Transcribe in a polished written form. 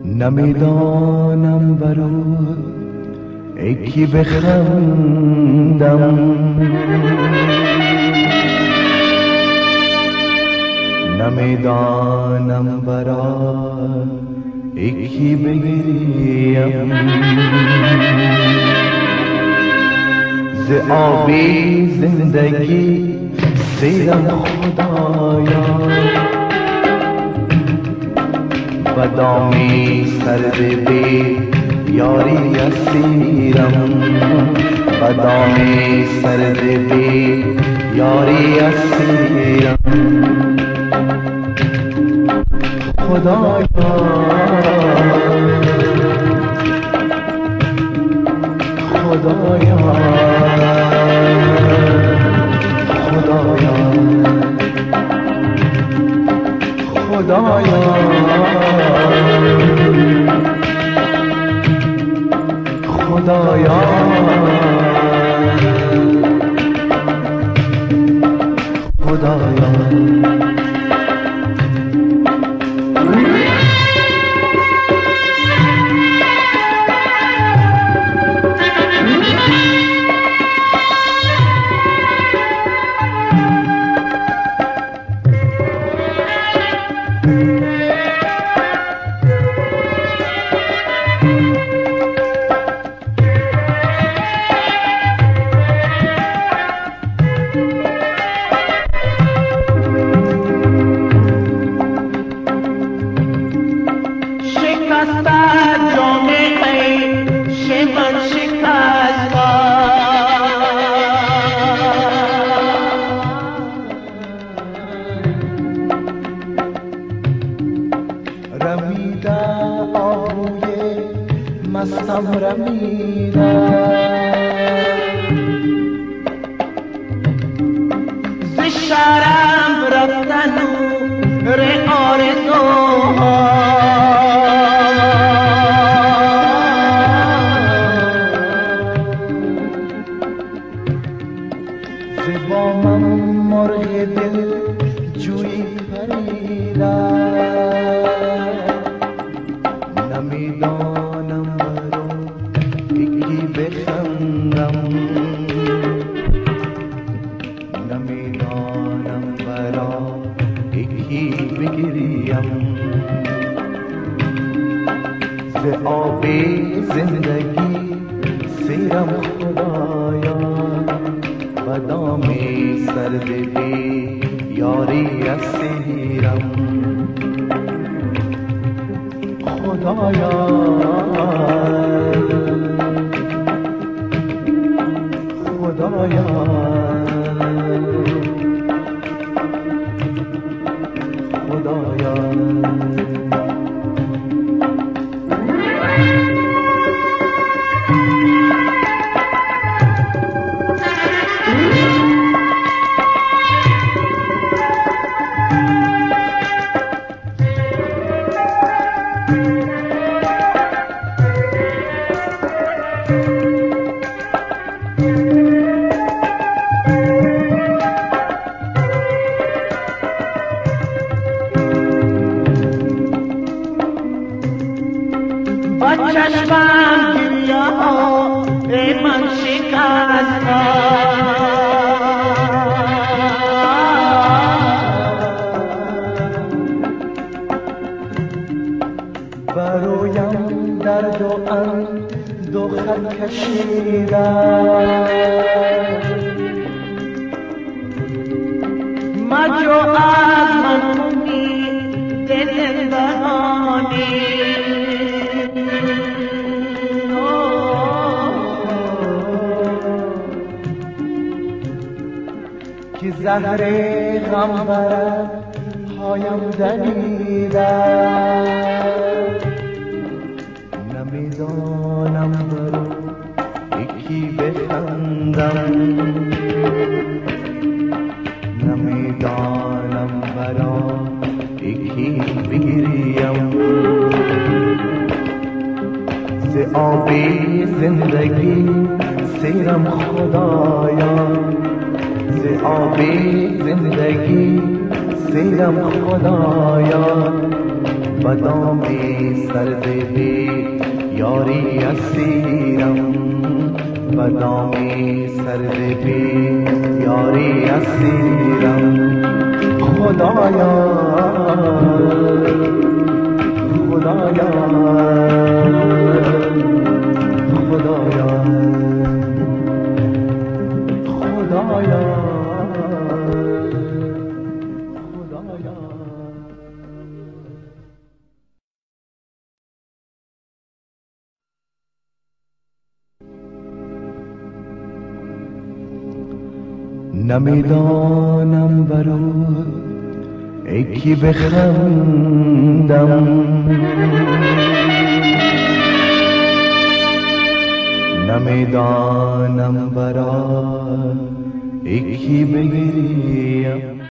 نمیدانم برو یکی بخندم، نمیدانم برا یکی بگریم. ز آبی زندگی سیرم خدایا، و دامی سرد بی یاری اسیرم، و دامی سرد بی یاری اسیرم. خدایا خدایا خدایا خدایا خدایا خدایا. رمیده آهوی مستم رمیده، ز شرم رفتن نور آرزوها، ز بامم مرغ دل جویی پریده، نمیدانم برو یکی بخندم، نمیدانم برا یکی بگریم. ز آب زندگی سیرم خدایا، و دامی سرد بی یاری اسیرم. خدایا خدایا خدایا. با چشمم گریه ها ای من شکسته، برایم درد و اندوخت کشیده، مجو از من امید زندگانی، که زهر غم برد پایم دمیده، نمیدانم برو یکی بخندم، نمیدانم برا یکی بگریم. ز آب زندگی سیرم خدایا، ز آب زندگی سیرم خدایا، بدام سرد بی یاری اسیرم بدام سرد بی یاری اسیرم خدایا خدایا خدایا خدایا نمیدانم برات یکی بخندم نمیدانم برات یکی بگریم